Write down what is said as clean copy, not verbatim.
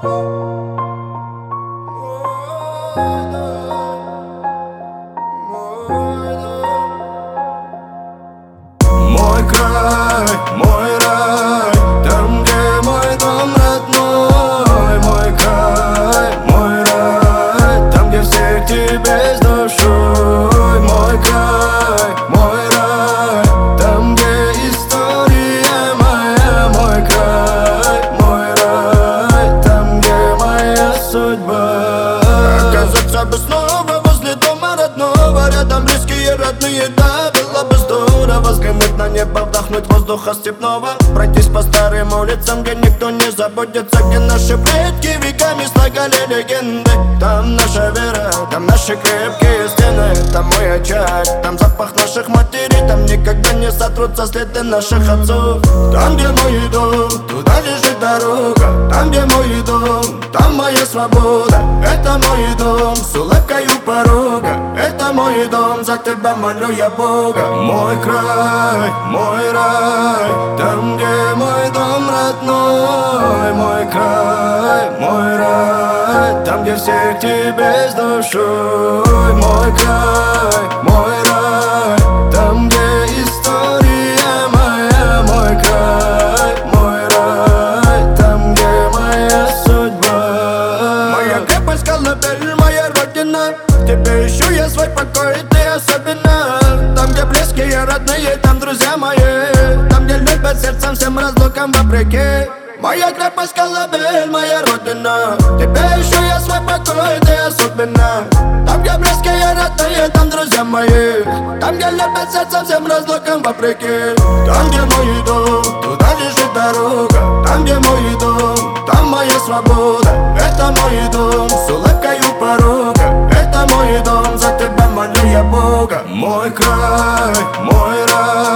Мой край, мой рай, там, где мой дом родной. Мой край, мой рай, там, где всех тебе с душой. Мой край, мой рай, там, где история моя. Мой край, мой рай, там, где моя судьба. Оказаться бы снова возле дома родного, рядом близкие, родные, да, было бы здорово. Взглянуть на небо, вдохнуть воздуха степного, пройтись по старым улицам, где никто не заботится, где наши предки веками слагали легенды. Там наша вера, там наши крепкие стены, там мой очаг, там запах наших матерей, там никогда не сотрутся следы наших отцов. Там, где мой дом, туда лежит дорога. Там, где мой дом, там моя свобода. Это мой дом с улыбкой у порога. Это мой дом, за тебя молю я Бога. Мой край, мой рай, там, где мой дом родной. Мой край, мой рай, там, где всех тебе с душой. Мой край, мой рай, там, где история моя. Мой край, мой рай, там, где моя судьба. Моя крепость, колыбель, моя родина. В тебе ищу я свой покой, ты особенно. Там, где близкие, родные, там друзья мои. Там, где любят сердцем всем разлукам вопреки. Моя крепость, колыбель, моя родина. В тебе ищу я свой покой, ты особенно. Там, где близкие, родные, там друзья мои. Там, где любят сердцем всем разлукам вопреки. Там, где мой дом, туда лежит дорога. Там, где мой дом, там моя свобода. Это мой дом с улыбкой у порога. Это мой дом, за тебя молю я Бога. Мой край, мой рай,